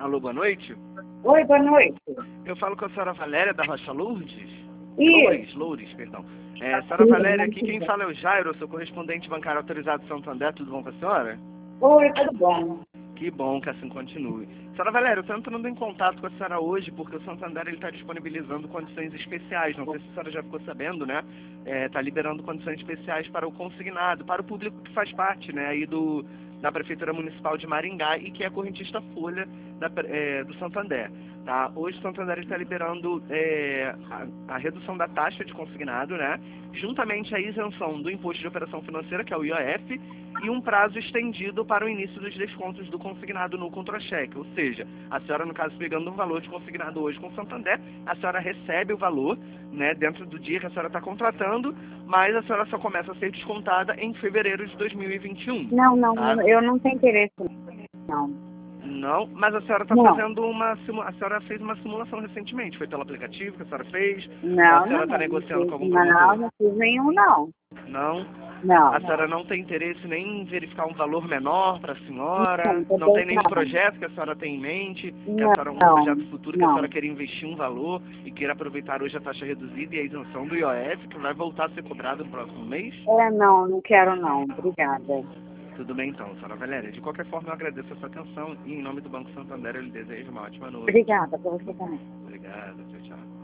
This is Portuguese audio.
Alô, boa noite. Oi, boa noite. Eu falo com a senhora Valéria da Rocha Lourdes. Isso. Loures, perdão. Senhora Valéria, aqui quem fala é o Jairo, seu correspondente bancário autorizado de Santander. Tudo bom com a senhora? Oi, tudo bom? Que bom que assim continue. Senhora Valéria, eu estou entrando em contato com a senhora hoje porque o Santander está disponibilizando condições especiais. Não sei se a senhora já ficou sabendo, né? Está liberando condições especiais para o consignado, para o público que faz parte, né, aí da Prefeitura Municipal de Maringá e que é correntista folha do Santander. Tá? Hoje o Santander está liberando a redução da taxa de consignado, né? Juntamente a isenção do imposto de operação financeira, que é o IOF, e um prazo estendido para o início dos descontos do consignado no contra-cheque. Ou seja, a senhora, no caso, pegando um valor de consignado hoje com o Santander, a senhora recebe o valor, né, dentro do dia que a senhora está contratando, mas a senhora só começa a ser descontada em fevereiro de 2021. Não, tá? eu não tenho interesse, não. Não, mas a senhora está Não. fazendo a senhora fez uma simulação recentemente, foi pelo aplicativo que a senhora fez? Ou Não, a senhora está negociando com algum não, promotor? não fiz nenhum, não. Não? Não. A senhora não tem interesse nem em verificar um valor menor para a senhora? Não, Não tem nenhum não. projeto que a senhora tem em mente? Que a Não, senhora, um projeto futuro que a não. senhora queira investir um valor e queira aproveitar hoje a taxa reduzida e a isenção do IOF, que vai voltar a ser cobrado no próximo mês? Não quero não. Obrigada. Tudo bem então, senhora Valéria. De qualquer forma, eu agradeço a sua atenção e em nome do Banco Santander eu lhe desejo uma ótima noite. Obrigada, pra você também. Obrigado, tchau, tchau.